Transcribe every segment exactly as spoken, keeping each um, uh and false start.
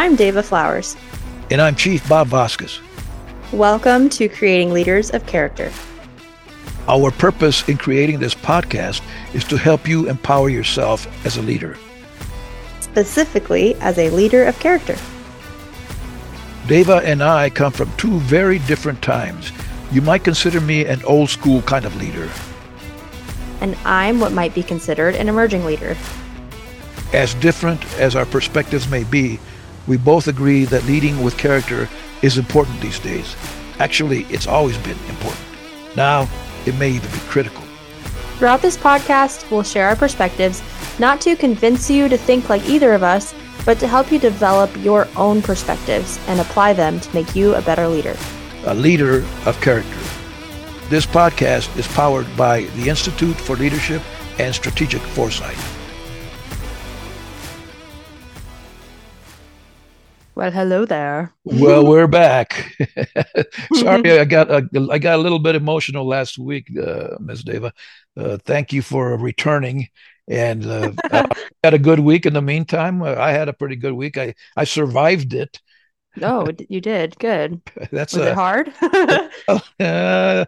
I'm Deva Flowers. And I'm Chief Bob Vasquez. Welcome to Creating Leaders of Character. Our purpose in creating this podcast is to help you empower yourself as a leader. Specifically, as a leader of character. Deva and I come from two very different times. You might consider me an old school kind of leader. And I'm what might be considered an emerging leader. As different as our perspectives may be, we both agree that leading with character is important these days. Actually, it's always been important. Now, it may even be critical. Throughout this podcast, we'll share our perspectives, not to convince you to think like either of us, but to help you develop your own perspectives and apply them to make you a better leader. A leader of character. This podcast is powered by the Institute for Leadership and Strategic Foresight. Well, hello there. Well, we're back. Sorry, I got a, I got a little bit emotional last week, uh, Miz Deva. Uh, thank you for returning, and uh, I had a good week. In the meantime, uh, I had a pretty good week. I I survived it. Oh, you did good. That's Was uh, it hard? uh,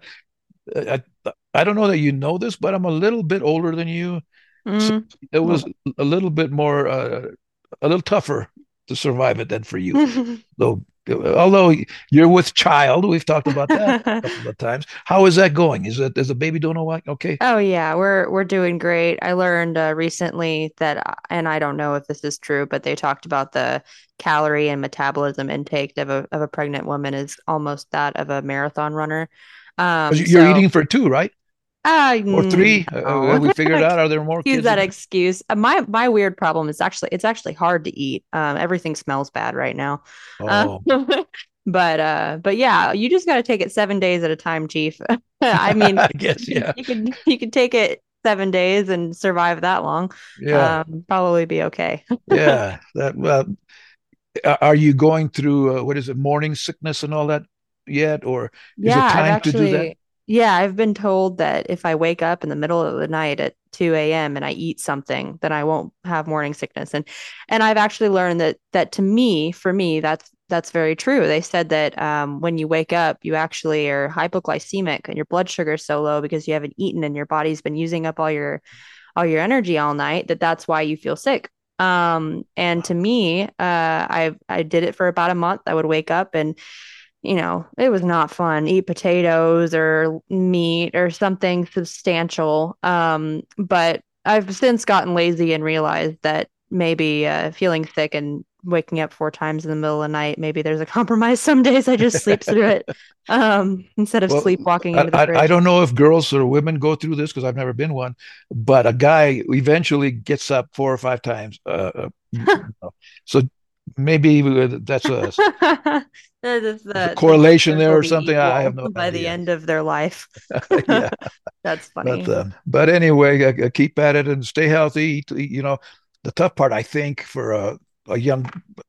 I, I don't know that you know this, but I'm a little bit older than you. Mm. So it was a little bit more, uh, a little tougher to survive it than for you. Though, although you're with child, we've talked about that a couple of times. How is that going? Is it is the baby doing all right? Okay. Oh yeah, we're we're doing great. I learned uh, recently that, and I don't know if this is true, but they talked about the calorie and metabolism intake of a of a pregnant woman is almost that of a marathon runner. Um, you're so, eating for two, right? Uh, or three? No. Uh, we figured out. Are there more Use kids? that excuse. Uh, my my weird problem is actually it's actually hard to eat. Um, everything smells bad right now. Oh. Uh, but uh, but yeah, you just got to take it seven days at a time, Chief. I mean, I guess yeah. You can you can take it seven days and survive that long. Yeah, um, probably be okay. yeah. That well, are you going through uh, what is it, morning sickness and all that yet, or is Yeah, it time I've actually, to do that? Yeah, I've been told that if I wake up in the middle of the night at two a.m. and I eat something, then I won't have morning sickness. And and I've actually learned that that to me, for me, that's that's very true. They said that um, when you wake up, you actually are hypoglycemic and your blood sugar is so low because you haven't eaten and your body's been using up all your all your energy all night, that that's why you feel sick. Um, and to me, uh, I I did it for about a month. I would wake up and you know, it was not fun. Eat potatoes or meat or something substantial. Um, but I've since gotten lazy and realized that maybe uh, feeling sick and waking up four times in the middle of the night, maybe there's a compromise. Some days I just sleep through it um, instead of Well, sleepwalking into the I, fridge. I don't know if girls or women go through this because I've never been one, but a guy eventually gets up four or five times. Uh, uh, so maybe that's a, That is the, a correlation the there or will be something. I have equal no by the idea. end of their life. Yeah, That's funny. but uh, but anyway, uh, keep at it and stay healthy. Eat, eat, you know, the tough part, I think, for a, a young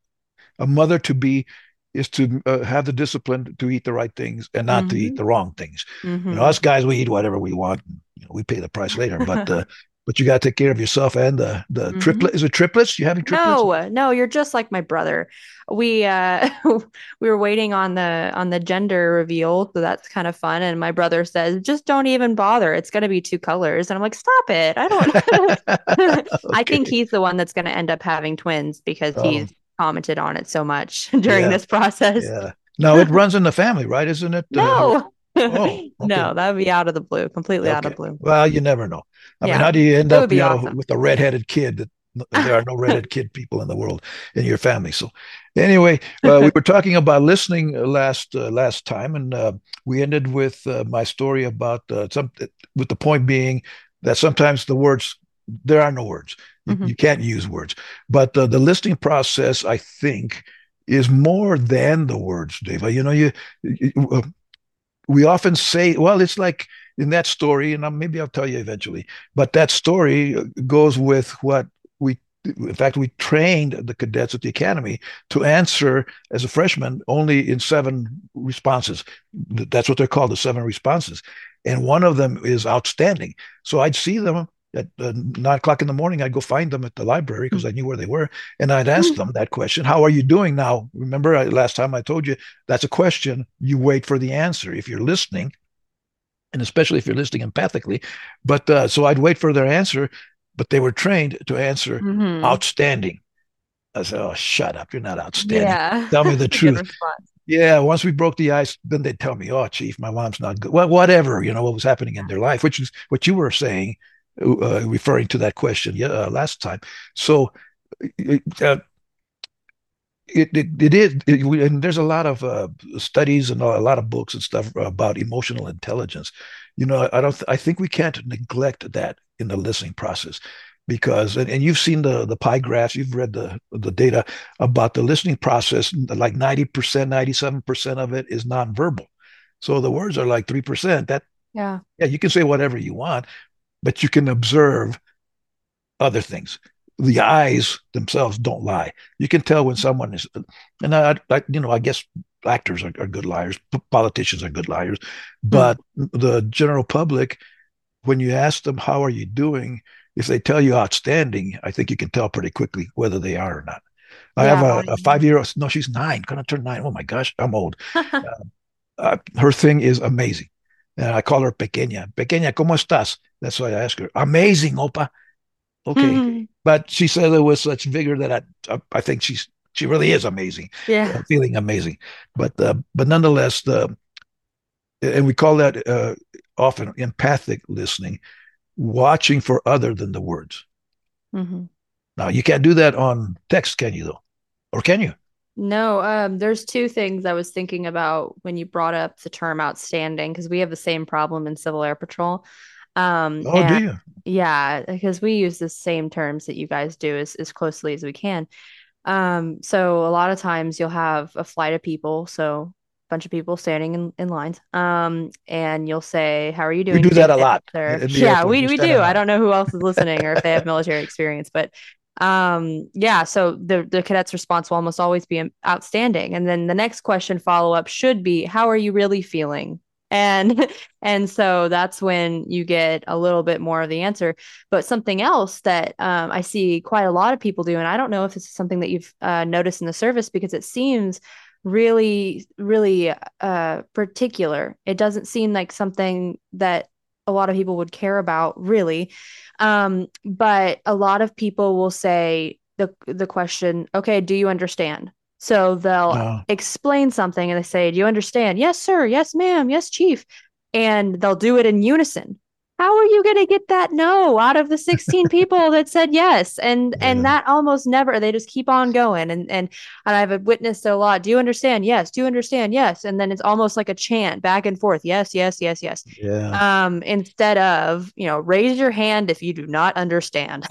a mother to be is to uh, have the discipline to eat the right things and not Mhm. to eat the wrong things. Mhm. You know, us guys, we eat whatever we want. You know, we pay the price later, but uh, but you got to take care of yourself and the the Mhm. triplet. Is it triplets? You having triplets? No, no, you're just like my brother. We uh we were waiting on the on the gender reveal, so that's kind of fun. And my brother says, just don't even bother. It's gonna be two colors. And I'm like, stop it. I don't I think Okay. he's the one that's gonna end up having twins because Oh, he's commented on it so much during yeah, this process. yeah. Now it runs in the family, right? Isn't it? Uh, No. oh, okay, No, that would be out of the blue, completely out of okay. the blue. Well, you never know. I mean, Yeah, how do you end it would up, be you know, awesome. with a redheaded kid? That there are no redheaded kid people in the world in your family. So, anyway, uh, we were talking about listening last uh, last time, and uh, we ended with uh, my story about uh, some. With the point being that sometimes the words there are no words. You, Mhm. you can't use words, but uh, the listening process, I think, is more than the words, Dave. You know, you, you uh, we often say, well, it's like in that story, and I'm, maybe I'll tell you eventually, but that story goes with what we, in fact, we trained the cadets at the academy to answer as a freshman only in seven responses. That's what they're called, the seven responses. And one of them is outstanding. So I'd see them at uh, nine o'clock in the morning, I'd go find them at the library because I knew where they were, and I'd ask them that question: "How are you doing now?" Remember, I, last time I told you that's a question you wait for the answer if you're listening, and especially if you're listening empathically. But uh, so I'd wait for their answer, but they were trained to answer Mm-hmm. outstanding. I said, "Oh, shut up! You're not outstanding. Yeah. Tell me the That's a good truth." response. Yeah, once we broke the ice, then they'd tell me, "Oh, Chief, my mom's not good." Well, whatever, you know, what was happening in their life, which is what you were saying, uh, referring to that question uh, last time. So uh, it, it it is, it, and there's a lot of uh, studies and a lot of books and stuff about emotional intelligence. You know, I don't, I think we can't neglect that in the listening process because, and, and you've seen the the pie graphs, you've read the the data about the listening process. Like ninety percent, ninety-seven percent of it is nonverbal. So the words are like three percent. That, Yeah. yeah, you can say whatever you want, but you can observe other things. The eyes themselves don't lie. You can tell when someone is, and I, I you know, I guess actors are, are good liars, politicians are good liars, Hmm. but the general public, when you ask them how are you doing, if they tell you outstanding, I think you can tell pretty quickly whether they are or not. I have Yeah. a, My, a five year old. No, she's nine, gonna turn nine. Oh my gosh, I'm old. Uh, uh, her thing is amazing. And I call her Pequeña. Pequeña, ¿cómo estás? That's why I ask her. Amazing, Opa. Okay, but she said it with such vigor that I I think she's she really is amazing, uh, yeah. feeling amazing. But uh, but nonetheless, the and we call that uh, often empathic listening, watching for other than the words. Hmm. Now you can't do that on text, can you? Though, or can you? No, um, there's two things I was thinking about when you brought up the term outstanding, because we have the same problem in Civil Air Patrol. Um, Oh, do and you? yeah, because we use the same terms that you guys do as, as closely as we can. Um, so a lot of times you'll have a flight of people, so a bunch of people standing in, in lines. Um, and you'll say, "How are you We doing do that a today, lot sir?" in the Yeah, airport. we We we stand in do. I line. don't know who else is listening or if they have military experience, but um, yeah, so the the cadet's response will almost always be outstanding. And then the next question follow up should be, "How are you really feeling?" And and so that's when you get a little bit more of the answer. But something else that um, I see quite a lot of people do, and I don't know if this is something that you've uh, noticed in the service because it seems really, really uh, particular. It doesn't seem like something that a lot of people would care about, really. Um, but a lot of people will say the the question, "Okay, do you understand?" So they'll Uh, explain something and they say, "Do you understand?" "Yes, sir. Yes, ma'am. Yes, chief." And they'll do it in unison. How are you going to get that no out of the sixteen people that said yes? And and yeah, that almost never, they just keep on going. And and and I've witnessed it a lot. "Do you understand?" "Yes." "Do you understand?" "Yes." And then it's almost like a chant back and forth. Yes, yes, yes, yes. yeah, Um, instead of, you know, raise your hand if you do not understand.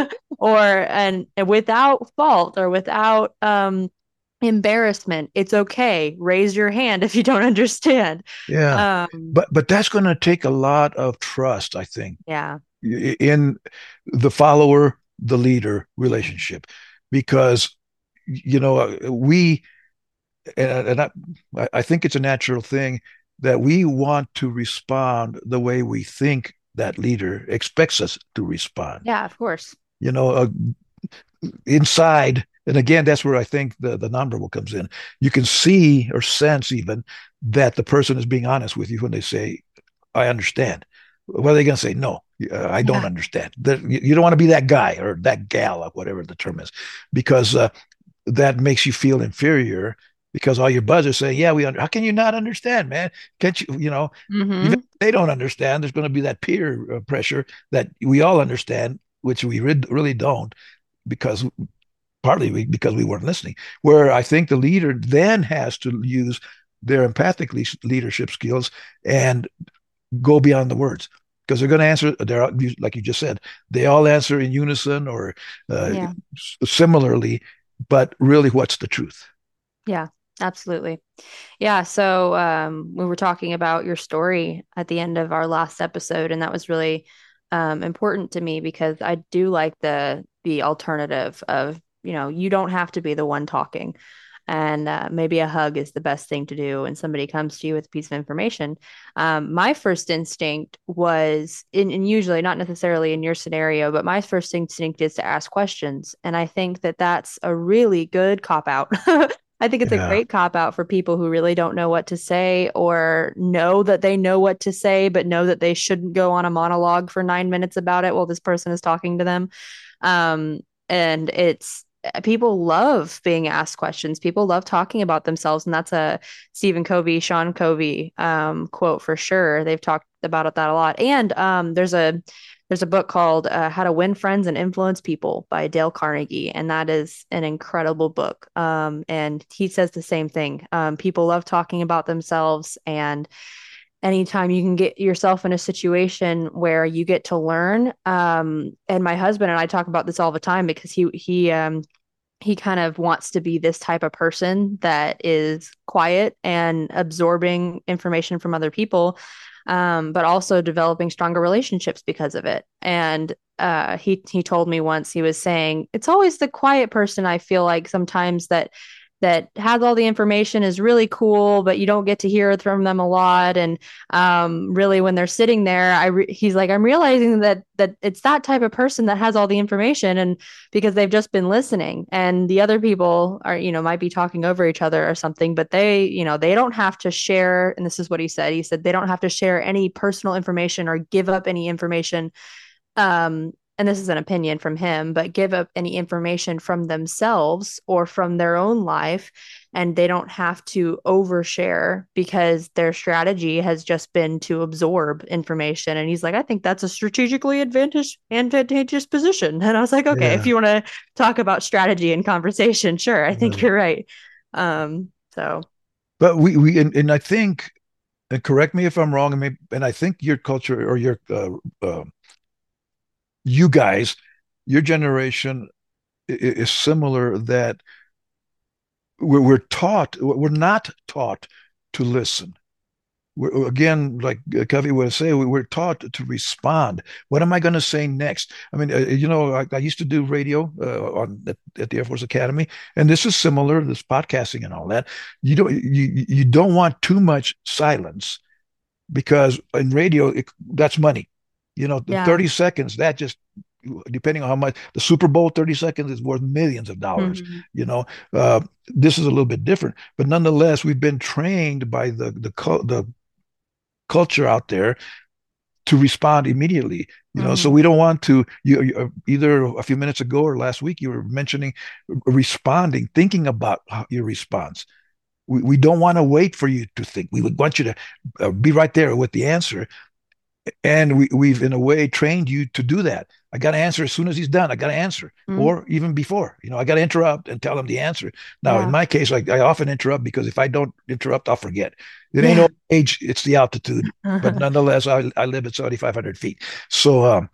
Or and, and without fault or without um embarrassment, it's okay. Raise your hand if you don't understand. yeah. Um, But but that's going to take a lot of trust, I think, yeah. in the follower, the leader relationship, because you know we and, and I, I think it's a natural thing that we want to respond the way we think that leader expects us to respond. Yeah, of course. You know, uh, inside, and again, that's where I think the the nonverbal comes in. You can see or sense even that the person is being honest with you when they say, "I understand." What are they going to say? "No, uh, I don't Yeah. understand." The, you don't want to be that guy or that gal, or whatever the term is, because uh, that makes you feel inferior because all your buds are saying, "Yeah, we under." How can you not understand, man? Can't you? You know, even Mm-hmm. if they don't understand, there's going to be that peer uh, pressure that we all understand, which we re- really don't, because partly we, because we weren't listening. Where I think the leader then has to use their empathic le- leadership skills and go beyond the words because they're going to answer. They're like you just said, they all answer in unison or uh, Yeah. similarly, but really, what's the truth? Yeah, absolutely. Yeah, so um, we were talking about your story at the end of our last episode, and that was really um, important to me because I do like the the alternative of, you know, you don't have to be the one talking. and uh, maybe a hug is the best thing to do when somebody comes to you with a piece of information. Um, my first instinct was, in, and usually not necessarily in your scenario, but my first instinct is to ask questions. And I think that that's a really good cop out. I think it's a Yeah. great cop out for people who really don't know what to say or know that they know what to say, but know that they shouldn't go on a monologue for nine minutes about it while this person is talking to them. Um, and it's people love being asked questions. People love talking about themselves. And that's a Stephen Covey, Sean Covey um, quote for sure. They've talked about that a lot. And um, there's a there's a book called uh, How to Win Friends and Influence People by Dale Carnegie. And that is an incredible book. Um, and he says the same thing. Um, people love talking about themselves. And anytime you can get yourself in a situation where you get to learn, um, and my husband and I talk about this all the time because he, he, um, he kind of wants to be this type of person that is quiet and absorbing information from other people, um, but also developing stronger relationships because of it. And uh, he he told me once, he was saying it's always the quiet person I feel like sometimes that that has all the information, is really cool, but you don't get to hear from them a lot. And um, really, when they're sitting there, I re- he's like, I'm realizing that that it's that type of person that has all the information, and because they've just been listening, and the other people are, you know, might be talking over each other or something, but they, you know, they don't have to share. And this is what he said. He said they don't have to share any personal information or give up any information, um, and this is an opinion from him, but give up any information from themselves or from their own life. And they don't have to overshare because their strategy has just been to absorb information. And he's like, I think that's a strategically advantage, advantageous position. And I was like, okay, if Yeah. you want to talk about strategy and conversation, sure, I think Right. you're right. Um, so, But we we and, and I think, and correct me if I'm wrong, and maybe, and I think your culture or your uh, uh, you guys, your generation is similar that we're, we're taught, we're not taught to listen. We're, again, like Covey would say, we were taught to respond. What am I going to say next? I mean, uh, you know, I, I used to do radio uh, on at, at the Air Force Academy, and this is similar. This podcasting and all that. You don't you you don't want too much silence because in radio, it, that's money. You know, the yeah. thirty seconds, that just, depending on how much the Super Bowl, thirty seconds is worth millions of dollars. Mm-hmm. You know, uh, this is a little bit different, but nonetheless, we've been trained by the the the culture out there to respond immediately. You know, so Mm-hmm. we don't want to. You, you either a few minutes ago or last week you were mentioning responding, thinking about your response. We, we don't want to wait for you to think. We would want you to uh, be right there with the answer. And we, we've, in a way, trained you to do that. I got to answer as soon as he's done. I got to answer, Mm-hmm. or even before. You know, I got to interrupt and tell him the answer. Now, in Yeah. my case, I, I often interrupt because if I don't interrupt, I'll forget. It ain't no Yeah. age; it's the altitude. But nonetheless, I, I live at seventy-five hundred feet. So, um,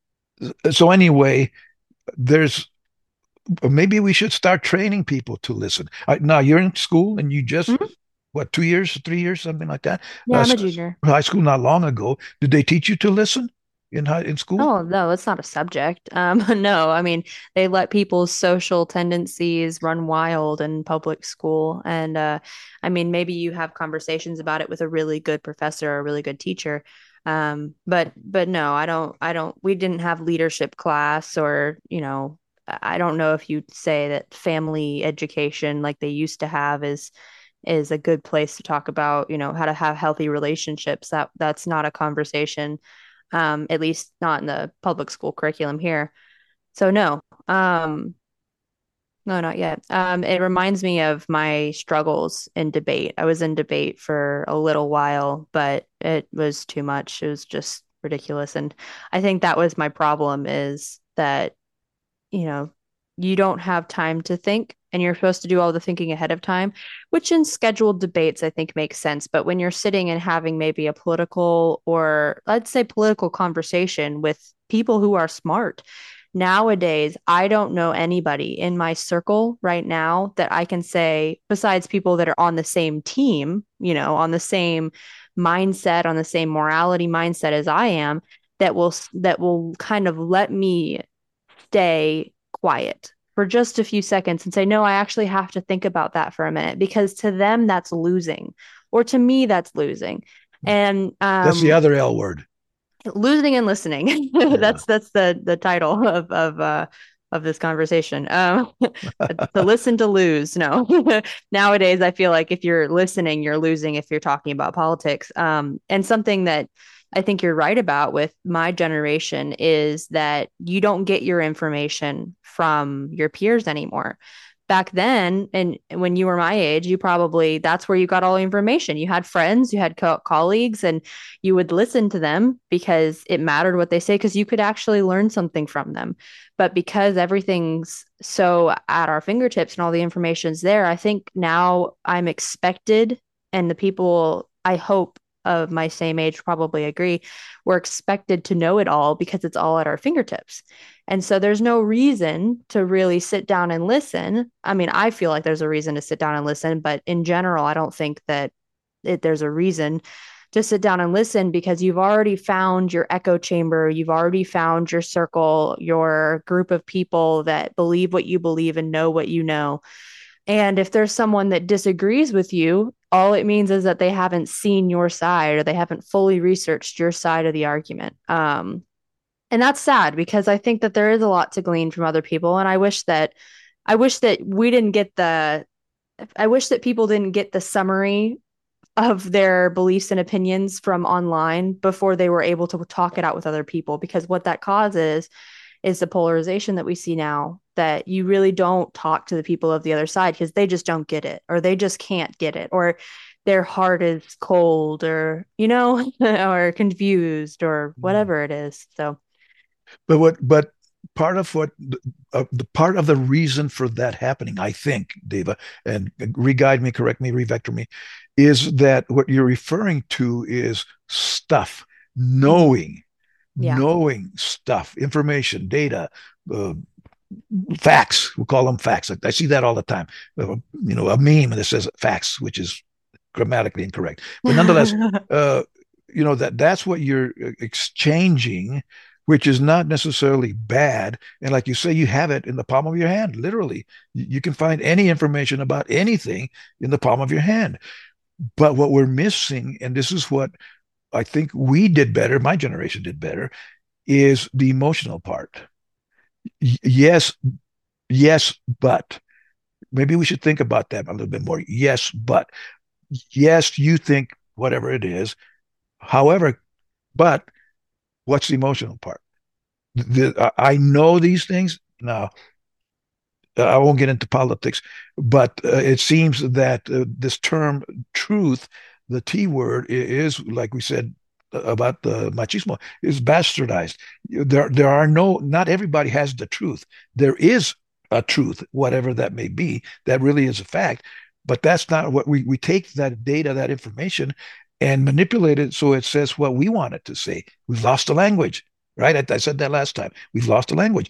so anyway, there's maybe we should start training people to listen. I, now you're in school and you just Mhm. what two years, three years, something like that. Yeah, Uh, I'm a junior. high school not long ago. Did they teach you to listen in high in school? Oh, no, it's not a subject. Um, no, I mean, they let people's social tendencies run wild in public school. And uh, I mean, maybe you have conversations about it with a really good professor or a really good teacher. Um, but but no, I don't I don't we didn't have leadership class, or, you know, I I don't know if you'd say that family education like they used to have is is a good place to talk about, you know, how to have healthy relationships. That that's not a conversation, um, at least not in the public school curriculum here. So no, um, no, not yet. Um, it reminds me of my struggles in debate. I was in debate for a little while, but it was too much. It was just ridiculous. And I think that was my problem, is that, you know, you don't have time to think, and you're supposed to do all the thinking ahead of time, which in scheduled debates I think makes sense. But when you're sitting and having maybe a political, or let's say political conversation with people who are smart, nowadays, I don't know anybody in my circle right now that I can say, besides people that are on the same team, you know, on the same mindset, on the same morality mindset as I am, that will that will kind of let me stay quiet. for just a few seconds and say, no, I actually have to think about that for a minute, because to them that's losing, or to me that's losing. And That's the um other L word. losing and listening. Yeah. that's that's the the title of of uh of this conversation. Um to listen to lose. No. Nowadays I feel like if you're listening, you're losing if you're talking about politics. Um and something that I think you're right about with my generation is that you don't get your information from your peers anymore. Back then, and when you were my age, you probably, that's where you got all the information. You had friends, you had co- colleagues, and you would listen to them because it mattered what they say, because you could actually learn something from them. But because everything's so at our fingertips and all the information's there, I think now I'm expected, and the people I hope of my same age probably agree, we're expected to know it all because it's all at our fingertips. And so there's no reason to really sit down and listen. I mean, I feel like there's a reason to sit down and listen, but in general, I don't think that it, there's a reason to sit down and listen, because you've already found your echo chamber. You've already found your circle, your group of people that believe what you believe and know what you know. And if there's someone that disagrees with you, all it means is that they haven't seen your side, or they haven't fully researched your side of the argument. Um, and that's sad, because I think that there is a lot to glean from other people. And I wish that I wish that we didn't get the I wish that people didn't get the summary of their beliefs and opinions from online before they were able to talk it out with other people, because what that causes is the polarization that we see now, that you really don't talk to the people of the other side because they just don't get it, or they just can't get it, or their heart is cold, or you know or confused, or whatever it is. So But what, but part of what, uh, the part of the reason for that happening, I think, Deva, and re-guide me, correct me, revector me, is that what you're referring to is stuff, mhm. knowing, Yeah. knowing stuff, information, data, uh, facts. We'll call them facts. I, I see that all the time. Uh, you know, a meme that says facts, which is grammatically incorrect, but nonetheless, uh, you know that that's what you're uh, exchanging, which is not necessarily bad. And like you say, you have it in the palm of your hand. Literally, you can find any information about anything in the palm of your hand. But what we're missing, and this is what I think we did better, my generation did better, is the emotional part. Y- yes, yes, but maybe we should think about that a little bit more. Yes, but yes, you think whatever it is. However, but what's the emotional part? The, I know these things. Now, I won't get into politics, but uh, it seems that uh, this term truth, the T word, is, like we said uh, about the machismo, is bastardized. There, there are no, not everybody has the truth. There is a truth, whatever that may be, that really is a fact. But that's not what we, we take that data, that information, and manipulate it so it says what we want it to say. We've lost the language, right? I, I said that last time. We've lost the language.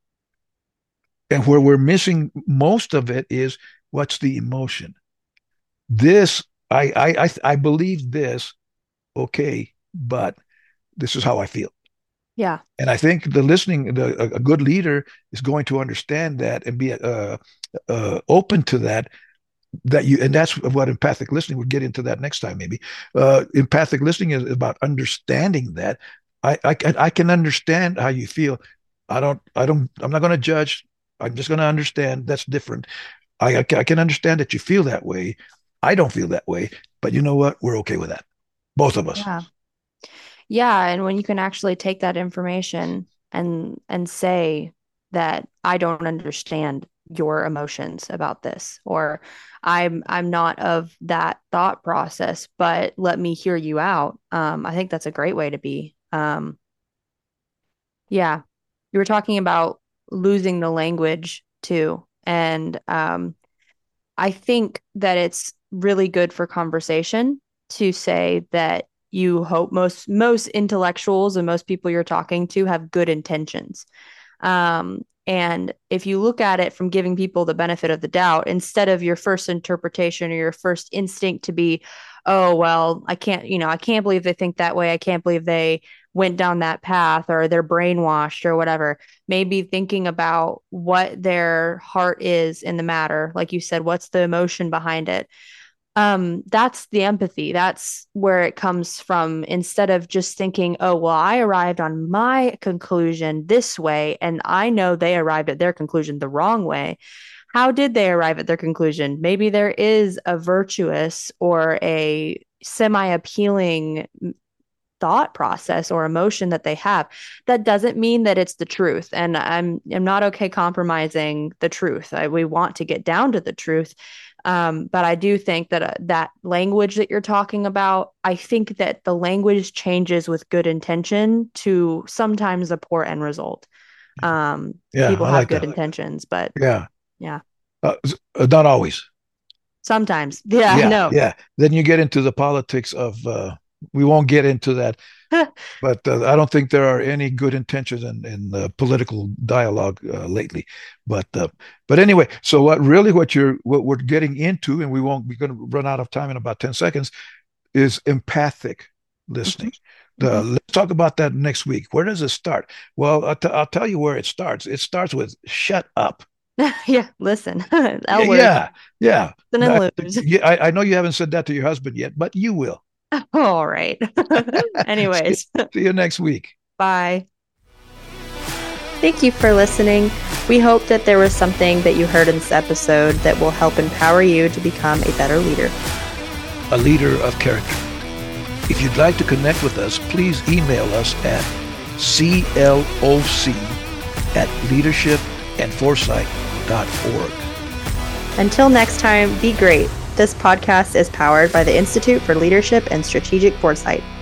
And where we're missing most of it is what's the emotion. This, I, I, I, I believe this, okay, but this is how I feel. Yeah. And I think the listening, the, a, a good leader is going to understand that and be uh, uh, open to that. That you, and that's what empathic listening. We'll get into that next time, maybe. Uh, empathic listening is about understanding that. I, I, I can understand how you feel. I don't, I don't, I'm not going to judge. I'm just going to understand that's different. I, I can understand that you feel that way. I don't feel that way, but you know what? We're okay with that. Both of us. Yeah. Yeah, and when you can actually take that information and and say that I don't understand your emotions about this, or I'm I'm not of that thought process, but let me hear you out. Um, I think that's a great way to be. Um, yeah. You were talking about losing the language too. And um, I think that it's really good for conversation to say that you hope most most intellectuals and most people you're talking to have good intentions. Um, and if you look at it from giving people the benefit of the doubt, instead of your first interpretation or your first instinct to be, oh, well, I can't, you know, I can't believe they think that way. I can't believe they went down that path, or they're brainwashed or whatever. Maybe thinking about what their heart is in the matter. Like you said, what's the emotion behind it? Um, that's the empathy. That's where it comes from. Instead of just thinking, oh, well, I arrived on my conclusion this way, and I know they arrived at their conclusion the wrong way. How did they arrive at their conclusion? Maybe there is a virtuous or a semi appealing thought process or emotion that they have. That doesn't mean that it's the truth. And I'm I'm not okay compromising the truth. I, we want to get down to the truth. Um, but I do think that uh, that language that you're talking about, I think that the language changes with good intention to sometimes a poor end result. Um, Yeah, people I have like good that. intentions, but Yeah. yeah, Uh, uh, not always. sometimes. Yeah, Yeah, no. yeah. Then you get into the politics of, uh, we won't get into that, but uh, I don't think there are any good intentions in in uh, political dialogue uh, lately. But uh, but anyway, so what really what you're what we're getting into, and we won't be going to run out of time in about ten seconds, is empathic Mhm, listening. The, mhm. let's talk about that next week. Where does it start? Well, I'll, t- I'll tell you where it starts. It starts with shut up. Yeah, listen, Yeah, L word, yeah, yeah. listen No, and I, lose. yeah, I, I know you haven't said that to your husband yet, but you will. All right. see, Anyways, see you next week. bye. Thank you for listening. We hope that there was something that you heard in this episode that will help empower you to become a better leader. A leader of character. If you'd like to connect with us, please email us at C L O C at leadership and foresight dot org. Until next time, be great. This podcast is powered by the Institute for Leadership and Strategic Foresight.